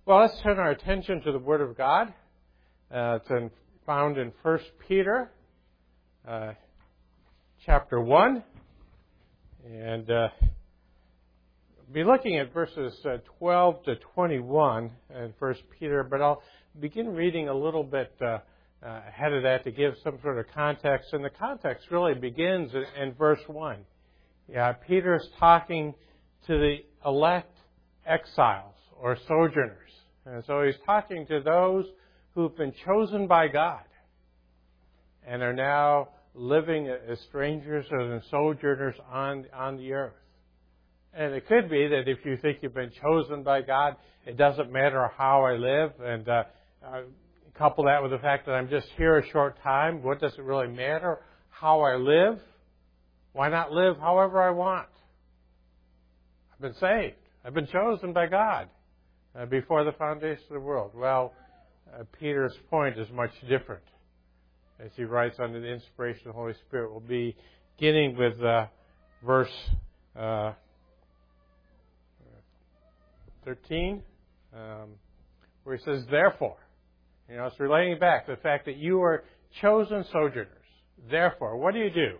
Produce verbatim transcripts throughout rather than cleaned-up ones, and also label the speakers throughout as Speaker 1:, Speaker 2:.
Speaker 1: Well, let's turn our attention to the Word of God. Uh, it's in, found in First Peter, uh, chapter one. And uh, we'll be looking at verses uh, twelve to twenty-one in First Peter, but I'll begin reading a little bit uh, uh, ahead of that to give some sort of context. And the context really begins in, in verse one. Yeah, Peter's talking to the elect exiles or sojourners. And so he's talking to those who've been chosen by God and are now living as strangers and sojourners on, on the earth. And it could be that if you think you've been chosen by God, it doesn't matter how I live. And uh, uh, couple that with the fact that I'm just here a short time. What does it really matter how I live? Why not live however I want? I've been saved. I've been chosen by God uh, before the foundation of the world. Well, uh, Peter's point is much different. As he writes under the inspiration of the Holy Spirit, we'll be beginning with uh, verse uh, thirteen, um, where he says, therefore. You know, it's relating back to the fact that you are chosen sojourners. Therefore, what do you do?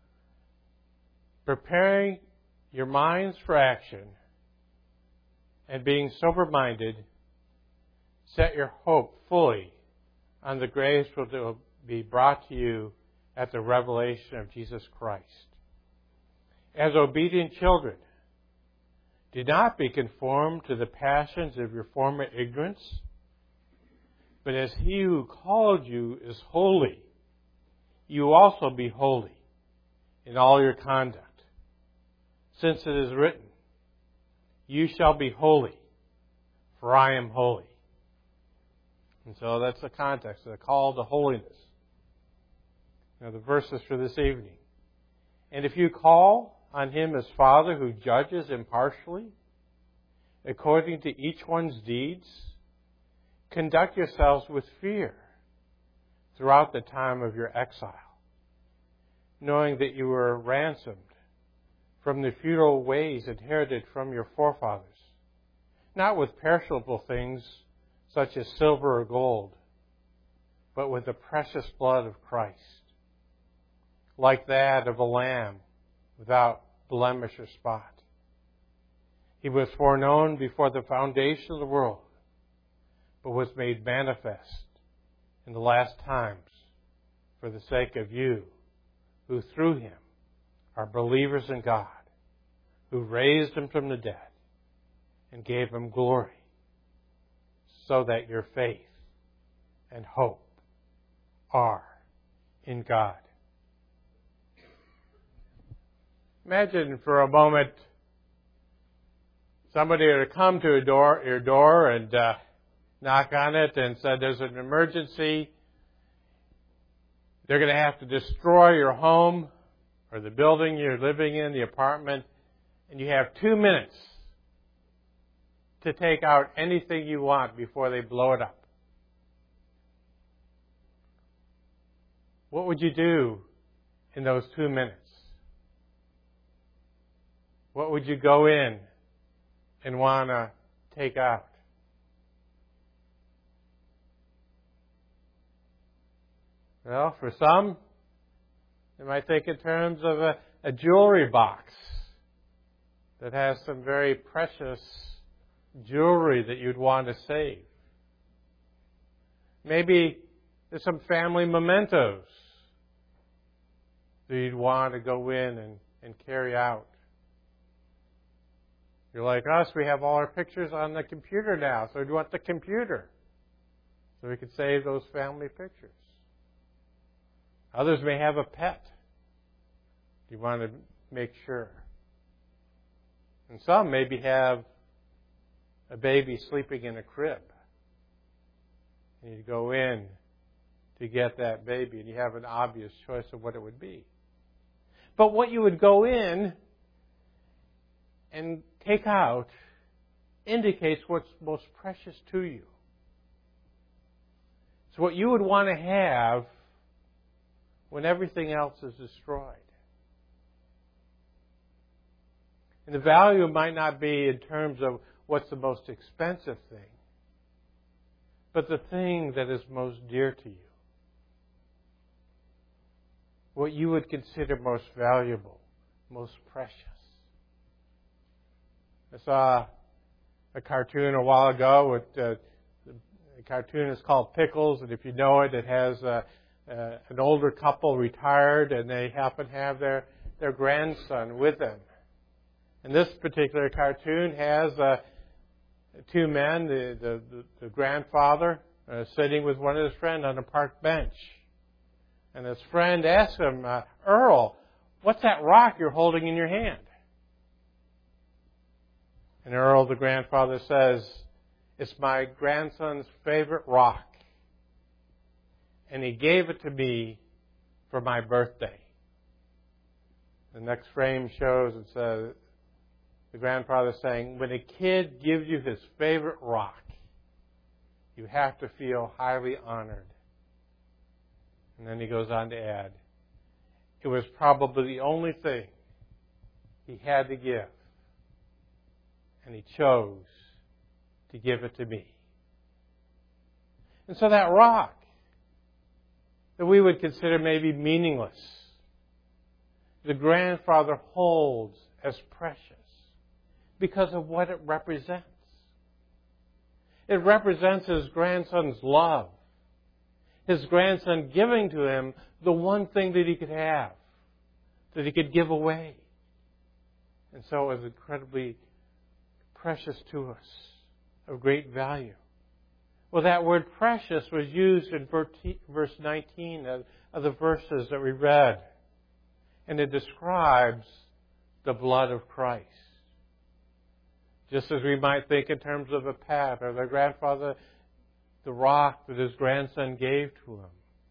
Speaker 1: Preparing your minds for action and being sober-minded, set your hope fully on the grace which will be brought to you at the revelation of Jesus Christ. As obedient children, do not be conformed to the passions of your former ignorance, but as He who called you is holy, you also be holy in all your conduct. Since it is written, you shall be holy, for I am holy. And so that's the context, the call to holiness. Now the verses for this evening. And if you call on Him as Father who judges impartially, according to each one's deeds, conduct yourselves with fear throughout the time of your exile, knowing that you were ransomed from the futile ways inherited from your forefathers, not with perishable things such as silver or gold, but with the precious blood of Christ, like that of a lamb without blemish or spot. He was foreknown before the foundation of the world, but was made manifest in the last times for the sake of you, who through Him are believers in God, who raised Him from the dead and gave Him glory, so that your faith and hope are in God. Imagine for a moment somebody were to come to a door, your door and uh, knock on it and said, there's an emergency. They're going to have to destroy your home or the building you're living in, the apartment, and you have two minutes to take out anything you want before they blow it up. What would you do in those two minutes? What would you go in and want to take out? Well, for some, they might think in terms of a, a jewelry box that has some very precious jewelry that you'd want to save. Maybe there's some family mementos that you'd want to go in and, and carry out. You're like us, we have all our pictures on the computer now, so we'd want the computer so we could save those family pictures. Others may have a pet. You want to make sure. And some maybe have a baby sleeping in a crib. And you go in to get that baby, and you have an obvious choice of what it would be. But what you would go in and take out indicates what's most precious to you. It's what you would want to have when everything else is destroyed. And the value might not be in terms of what's the most expensive thing, but the thing that is most dear to you. What you would consider most valuable, most precious. I saw a cartoon a while ago. With, uh, the cartoon is called Pickles, and if you know it, it has uh, uh, an older couple retired, and they happen to have their, their grandson with them. And this particular cartoon has uh, two men, the, the, the, the grandfather uh, sitting with one of his friends on a park bench. And his friend asks him, uh, Earl, what's that rock you're holding in your hand? And Earl, the grandfather, says, it's my grandson's favorite rock. And he gave it to me for my birthday. The next frame shows it says, the grandfather saying, when a kid gives you his favorite rock, you have to feel highly honored. And then he goes on to add, it was probably the only thing he had to give. And he chose to give it to me. And so that rock that we would consider maybe meaningless, the grandfather holds as precious because of what it represents. It represents his grandson's love. His grandson giving to him the one thing that he could have, that he could give away. And so it was incredibly precious to us, of great value. Well, that word precious was used in verse nineteen of the verses that we read. And it describes the blood of Christ. Just as we might think in terms of a pet or the grandfather, the rock that his grandson gave to him.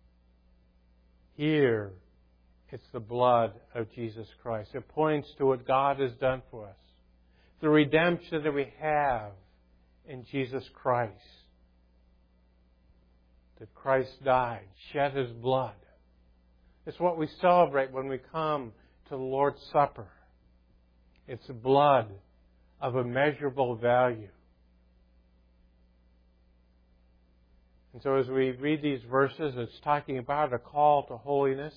Speaker 1: Here, it's the blood of Jesus Christ. It points to what God has done for us. The redemption that we have in Jesus Christ. That Christ died, shed His blood. It's what we celebrate when we come to the Lord's Supper. It's blood of immeasurable value. And so as we read these verses, it's talking about a call to holiness.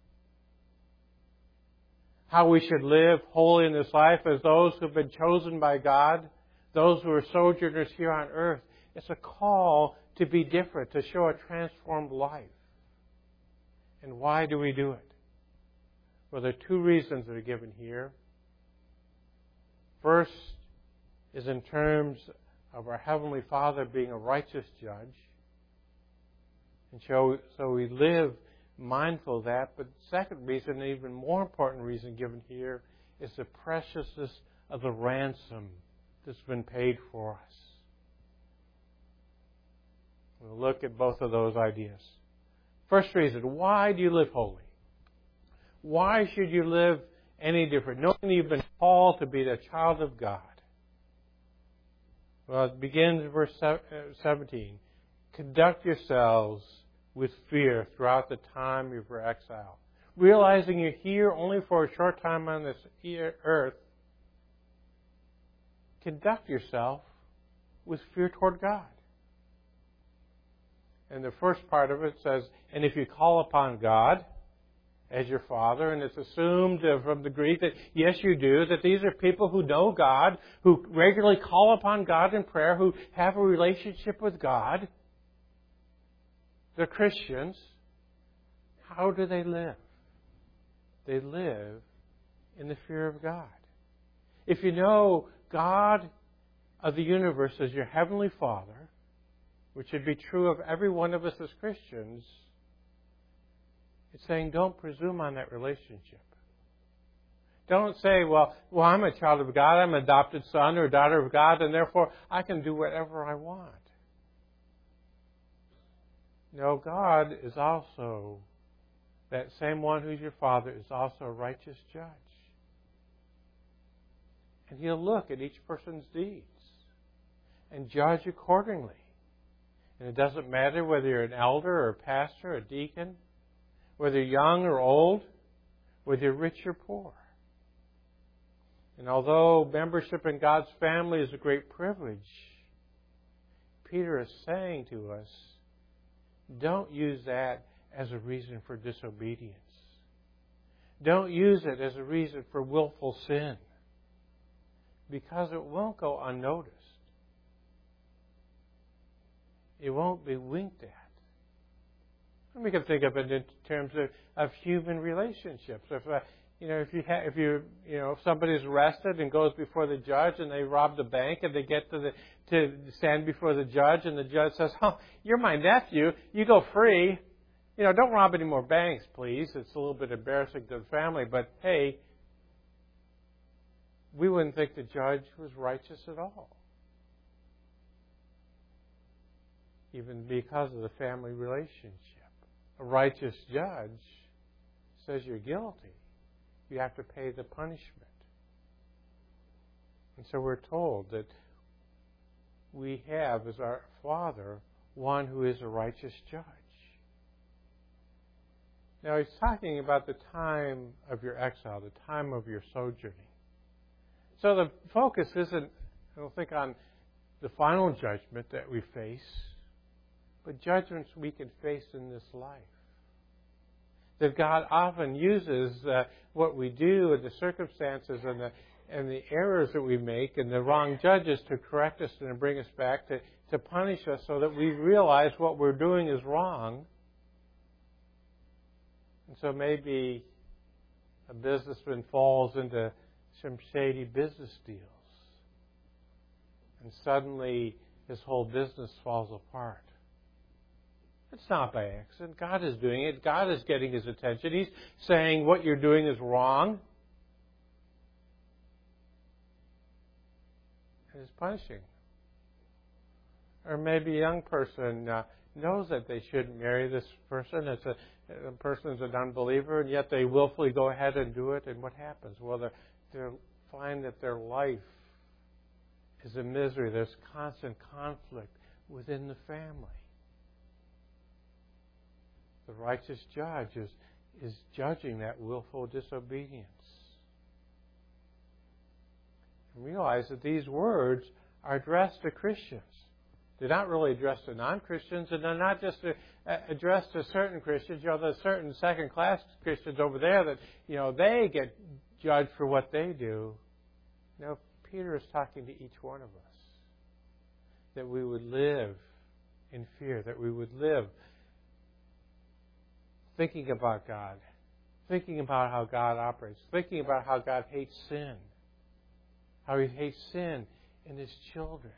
Speaker 1: How we should live holy in this life as those who have been chosen by God, those who are sojourners here on earth. It's a call to be different, to show a transformed life. And why do we do it? Well, there are two reasons that are given here. First is in terms of our Heavenly Father being a righteous judge. And so, so we live mindful of that. But the second reason, an even more important reason given here, is the preciousness of the ransom that's been paid for us. We'll look at both of those ideas. First reason, why do you live holy? Why should you live any different, knowing you've been called to be the child of God? Well, it begins in verse seventeen. Conduct yourselves with fear throughout the time of your exile. Realizing you're here only for a short time on this earth, conduct yourself with fear toward God. And the first part of it says, and if you call upon God as your Father, and it's assumed from the Greek that, yes, you do, that these are people who know God, who regularly call upon God in prayer, who have a relationship with God. They're Christians. How do they live? They live in the fear of God. If you know God of the universe as your Heavenly Father, which should be true of every one of us as Christians, it's saying don't presume on that relationship. Don't say, well, well, I'm a child of God, I'm an adopted son or daughter of God, and therefore I can do whatever I want. No, God is also, that same one who's your Father, is also a righteous judge. And He'll look at each person's deeds and judge accordingly. And it doesn't matter whether you're an elder or a pastor or a deacon, whether you're young or old, whether you're rich or poor. And although membership in God's family is a great privilege, Peter is saying to us, don't use that as a reason for disobedience. Don't use it as a reason for willful sin, because it won't go unnoticed. It won't be winked at. And we can think of it in terms of, of human relationships. If uh, you know, if you ha- if you you know, if somebody's arrested and goes before the judge and they rob the bank and they get to the to stand before the judge and the judge says, "Oh, you're my nephew. You go free. You know, don't rob any more banks, please." It's a little bit embarrassing to the family, but hey, we wouldn't think the judge was righteous at all, even because of the family relationship. A righteous judge says you're guilty. You have to pay the punishment. And so we're told that we have as our Father one who is a righteous judge. Now he's talking about the time of your exile, the time of your sojourning. So the focus isn't, I don't think, on the final judgment that we face, but judgments we can face in this life. That God often uses uh, what we do and the circumstances and the and the errors that we make and the wrong judges to correct us and to bring us back, to, to punish us so that we realize what we're doing is wrong. And so maybe a businessman falls into some shady business deals, and suddenly his whole business falls apart. It's not by accident. God is doing it. God is getting his attention. He's saying what you're doing is wrong, and he's punishing. Or maybe a young person uh, knows that they shouldn't marry this person. It's a, a person's an unbeliever, and yet they willfully go ahead and do it. And what happens? Well, they they find that their life is a misery. There's constant conflict within the family. The righteous judge is, is judging that willful disobedience. And realize that these words are addressed to Christians. They're not really addressed to non-Christians, and they're not just addressed to certain Christians. You know, there's certain second-class Christians over there that, you know, they get judged for what they do. No, Peter is talking to each one of us. That we would live in fear, that we would live thinking about God, thinking about how God operates, thinking about how God hates sin, how he hates sin in his children.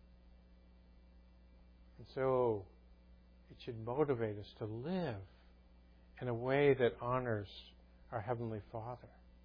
Speaker 1: And so it should motivate us to live in a way that honors our Heavenly Father.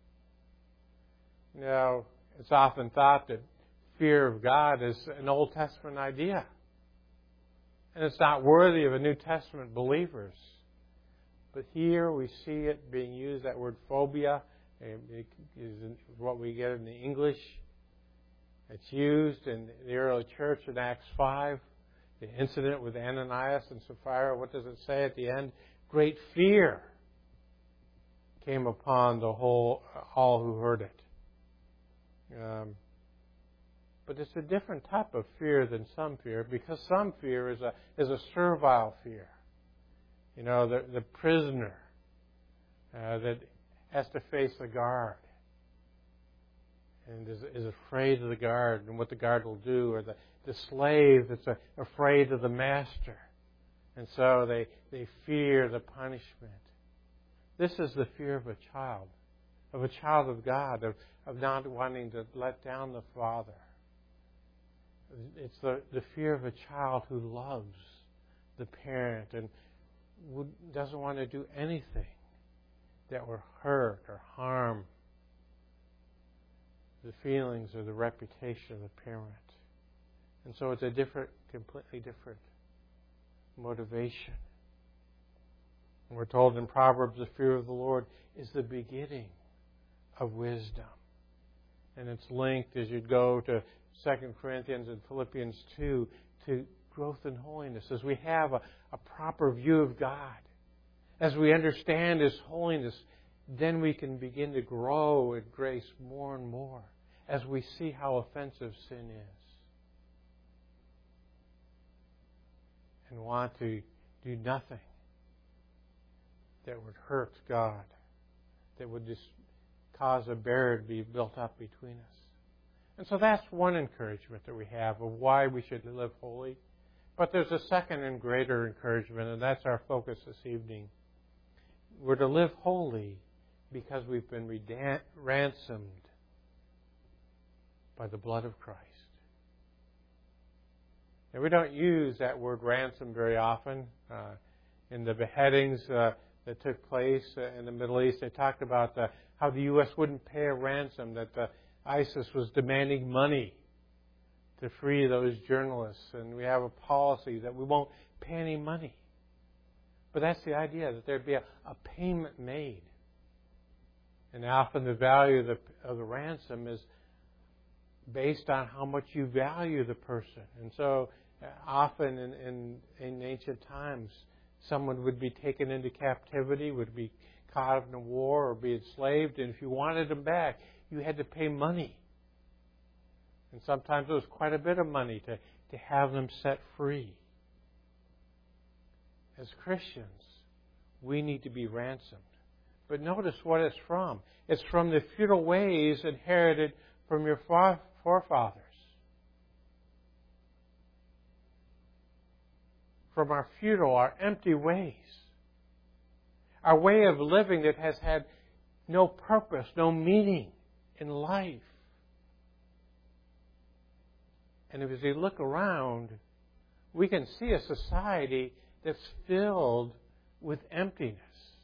Speaker 1: Now, it's often thought that fear of God is an Old Testament idea, and it's not worthy of a New Testament believers. But here we see it being used, that word phobia, it is what we get in the English. It's used in the early church in Acts five. The incident with Ananias and Sapphira, what does it say at the end? Great fear came upon the whole, all who heard it. Um, but it's a different type of fear than some fear, because some fear is a is a servile fear. You know, the, the prisoner uh, that has to face the guard and is, is afraid of the guard and what the guard will do, or the, the slave that's a, afraid of the master. And so they, they fear the punishment. This is the fear of a child, of a child of God, of, of not wanting to let down the Father. It's the, the fear of a child who loves the parent and doesn't want to do anything that will hurt or harm the feelings or the reputation of the parent. And so it's a different, completely different motivation. And we're told in Proverbs, the fear of the Lord is the beginning of wisdom. And it's linked, as you go to Second Corinthians and Philippians two, to growth in holiness. As we have a, a proper view of God, as we understand His holiness, then we can begin to grow in grace more and more as we see how offensive sin is. and want to do nothing that would hurt God, that would just cause a barrier to be built up between us. And so that's one encouragement that we have of why we should live holy. But there's a second and greater encouragement, and that's our focus this evening. We're to live holy because we've been redan- ransomed by the blood of Christ. And we don't use that word ransom very often. Uh, in the beheadings uh, that took place uh, in the Middle East, they talked about the, how the U S wouldn't pay a ransom, that the ISIS was demanding money to free those journalists. And we have a policy that we won't pay any money. But that's the idea, that there'd be a, a payment made. And often the value of the, of the ransom is based on how much you value the person. And so uh, often in, in, in ancient times, someone would be taken into captivity, would be caught in a war or be enslaved, and if you wanted them back, you had to pay money. And sometimes it was quite a bit of money to, to have them set free. As Christians, we need to be ransomed. But notice what it's from. It's from the futile ways inherited from your forefathers. From our futile, our empty ways. Our way of living that has had no purpose, no meaning in life. And as we look around, we can see a society that's filled with emptiness.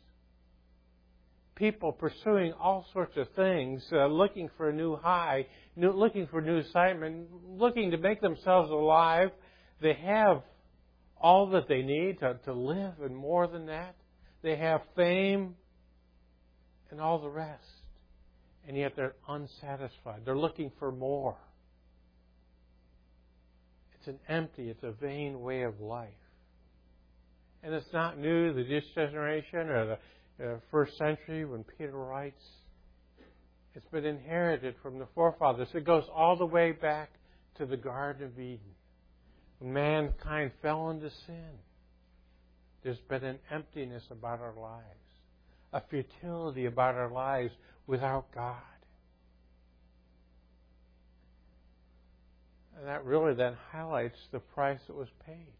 Speaker 1: People pursuing all sorts of things, uh, looking for a new high, new, looking for new excitement, looking to make themselves alive. They have all that they need to, to live, and more than that. They have fame and all the rest. And yet they're unsatisfied. They're looking for more. It's an empty, it's a vain way of life. And it's not new to this generation or the uh, first century when Peter writes. It's been inherited from the forefathers. It goes all the way back to the Garden of Eden. When mankind fell into sin, there's been an emptiness about our lives, a futility about our lives without God. And that really then highlights the price that was paid.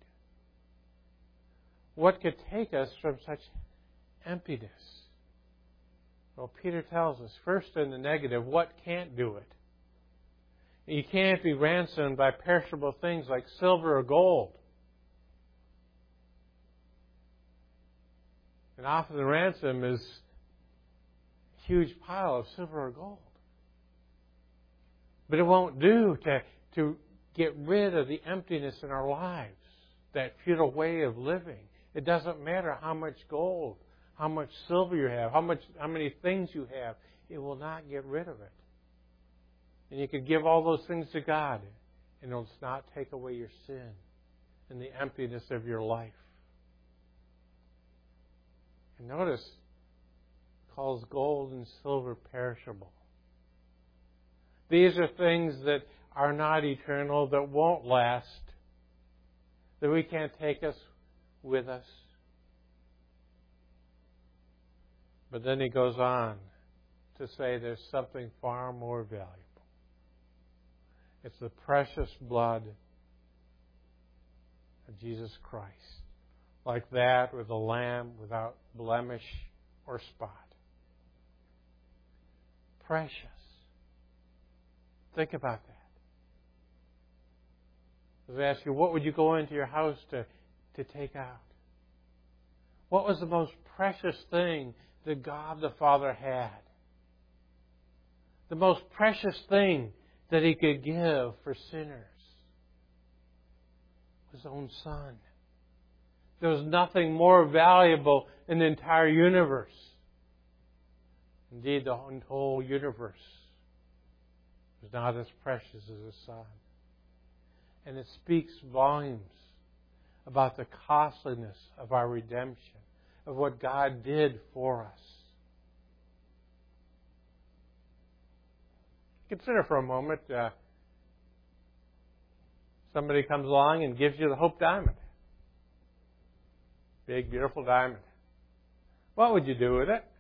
Speaker 1: What could take us from such emptiness? Well, Peter tells us, first in the negative, what can't do it? You can't be ransomed by perishable things like silver or gold. And often the ransom is a huge pile of silver or gold. But it won't do to, to get rid of the emptiness in our lives, that futile way of living. It doesn't matter how much gold, how much silver you have, how much, how many things you have. It will not get rid of it. And you could give all those things to God, and it will not take away your sin and the emptiness of your life. And notice, it calls gold and silver perishable. These are things that are not eternal, that won't last, that we can't take us with us. But then he goes on to say there's something far more valuable. It's the precious blood of Jesus Christ. Like that with a lamb without blemish or spot. Precious. Think about that. As I ask you, what would you go into your house to, to take out? What was the most precious thing that God the Father had? The most precious thing that He could give for sinners. His own Son. There was nothing more valuable in the entire universe. Indeed, the whole universe was not as precious as His Son. And it speaks volumes about the costliness of our redemption, of what God did for us. Consider for a moment, uh, somebody comes along and gives you the Hope Diamond. big, beautiful diamond. What would you do with it?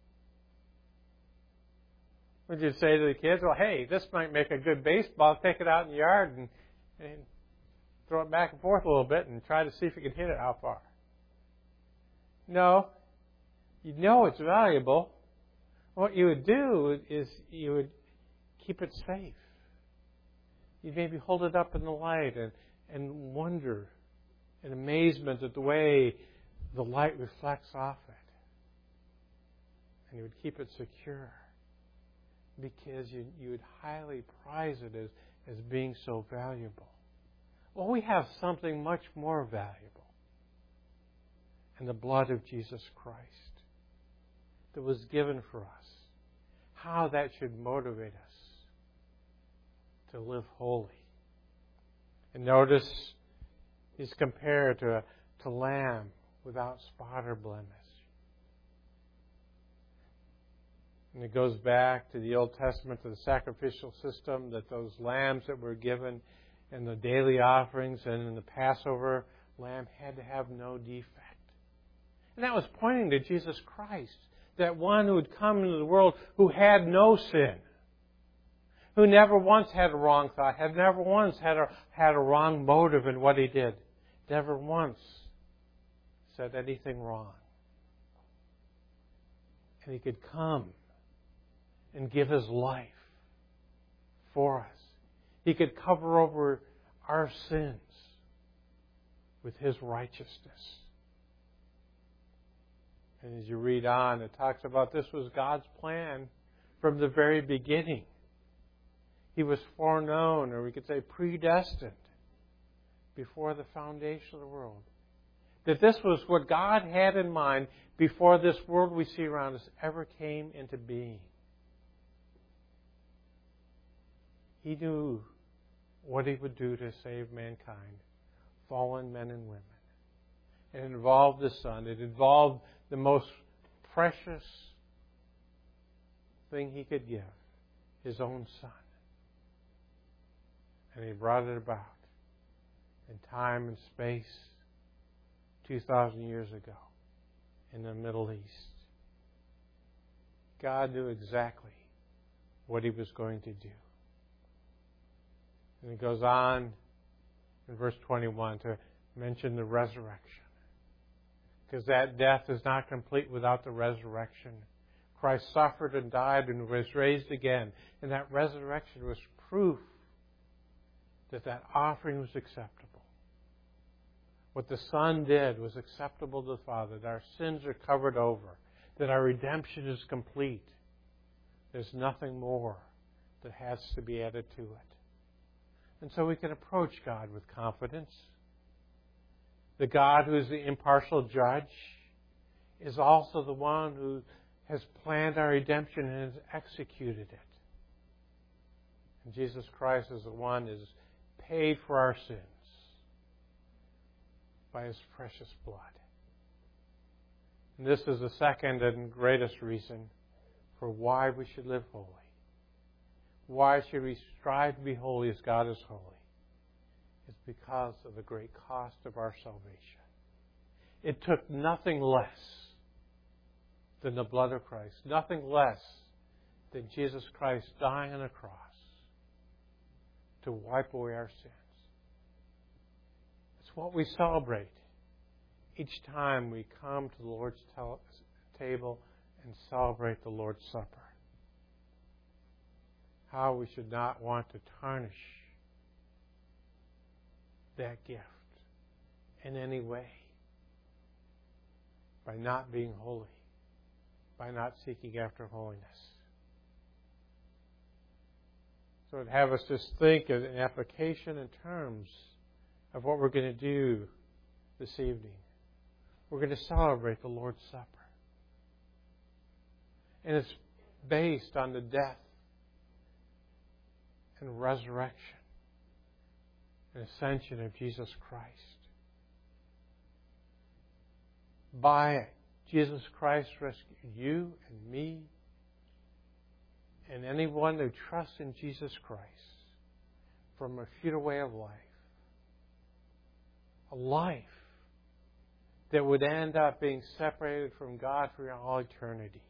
Speaker 1: Would you say to the kids, well, hey, this might make a good baseball, take it out in the yard and, and throw it back and forth a little bit and try to see if you can hit it how far? No. You know it's valuable. What you would do is you would keep it safe. You'd maybe hold it up in the light and, and wonder in amazement at the way the light reflects off it. And you would keep it secure because you, you would highly prize it as, as being so valuable. Well, we have something much more valuable in the blood of Jesus Christ that was given for us. How that should motivate us to live holy. And notice he's compared to a to lamb without spot or blemish. And it goes back to the Old Testament, to the sacrificial system, that those lambs that were given in the daily offerings and in the Passover lamb had to have no defect. And that was pointing to Jesus Christ, that one who had come into the world who had no sin, who never once had a wrong thought, had never once had a, had a wrong motive in what he did, never once said anything wrong. And he could come and give his life for us. He could cover over our sins with his righteousness. And as you read on, it talks about this was God's plan from the very beginning. He was foreknown, or we could say predestined, before the foundation of the world. That this was what God had in mind before this world we see around us ever came into being. He knew what He would do to save mankind, fallen men and women. It involved the Son. It involved the most precious thing He could give, His own Son. And He brought it about in time and space two thousand years ago in the Middle East. God knew exactly what He was going to do. And it goes on in verse twenty-one to mention the resurrection. Because that death is not complete without the resurrection. Christ suffered and died and was raised again. And that resurrection was proof that that offering was acceptable. What the Son did was acceptable to the Father. That our sins are covered over. That our redemption is complete. There's nothing more that has to be added to it. And so we can approach God with confidence. The God who is the impartial judge is also the one who has planned our redemption and has executed it. And Jesus Christ is the one who has paid for our sins by His precious blood. And this is the second and greatest reason for why we should live holy. Why should we strive to be holy as God is holy? It's because of the great cost of our salvation. It took nothing less than the blood of Christ, nothing less than Jesus Christ dying on a cross to wipe away our sins. It's what we celebrate each time we come to the Lord's table and celebrate the Lord's Supper. How we should not want to tarnish that gift in any way by not being holy, by not seeking after holiness. So it'd have us just think of an application in terms of what we're going to do this evening. We're going to celebrate the Lord's Supper. And it's based on the death and resurrection and ascension of Jesus Christ. By it, Jesus Christ rescued you and me and anyone who trusts in Jesus Christ from a futile way of life. A life that would end up being separated from God for all eternity.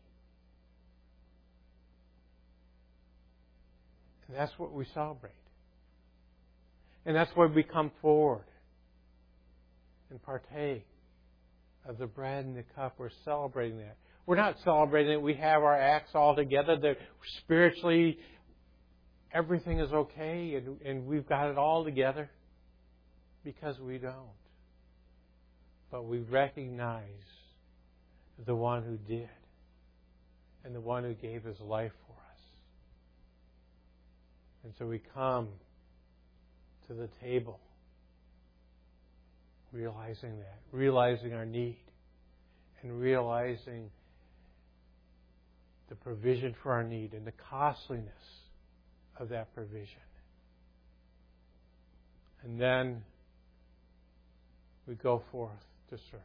Speaker 1: And that's what we celebrate. And that's why we come forward and partake of the bread and the cup. We're celebrating that. We're not celebrating that we have our acts all together, that spiritually everything is okay and, and we've got it all together, because we don't. But we recognize the one who did and the one who gave His life for us. And so we come to the table realizing that, realizing our need, and realizing the provision for our need and the costliness of that provision. And then we go forth to serve,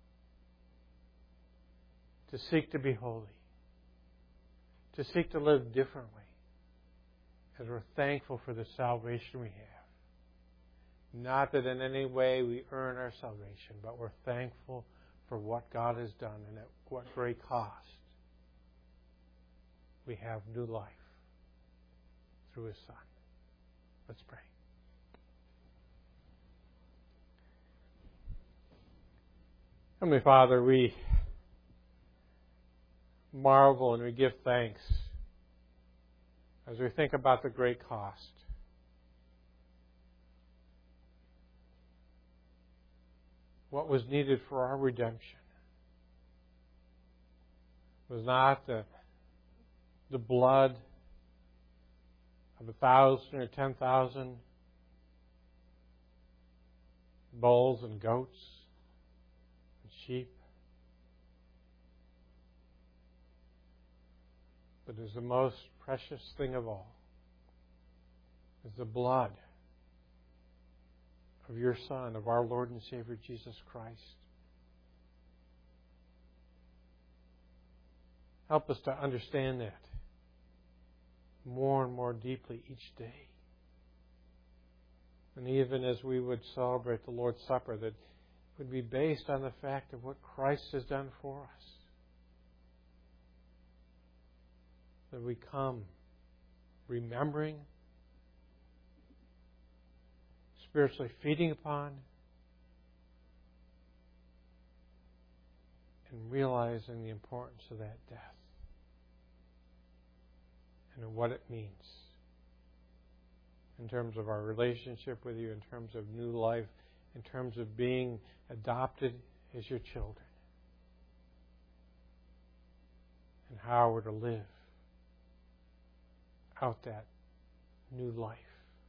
Speaker 1: to seek to be holy, to seek to live differently, as we're thankful for the salvation we have. Not that in any way we earn our salvation, but we're thankful for what God has done and at what great cost we have new life through His Son. Let's pray. Heavenly Father, we marvel and we give thanks as we think about the great cost. What was needed for our redemption was not the, the blood of a thousand or ten thousand bulls and goats and sheep, but is the most precious thing of all, is the blood of your Son, of our Lord and Savior Jesus Christ. Help us to understand that more and more deeply each day. And even as we would celebrate the Lord's Supper, that it would be based on the fact of what Christ has done for us. That we come remembering, spiritually feeding upon, and realizing the importance of that death and what it means in terms of our relationship with you, in terms of new life, in terms of being adopted as your children, and how we're to live out that new life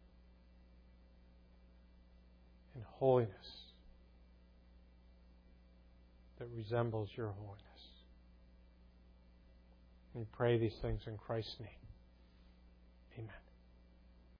Speaker 1: in holiness that resembles your holiness. We pray these things in Christ's name. Amen.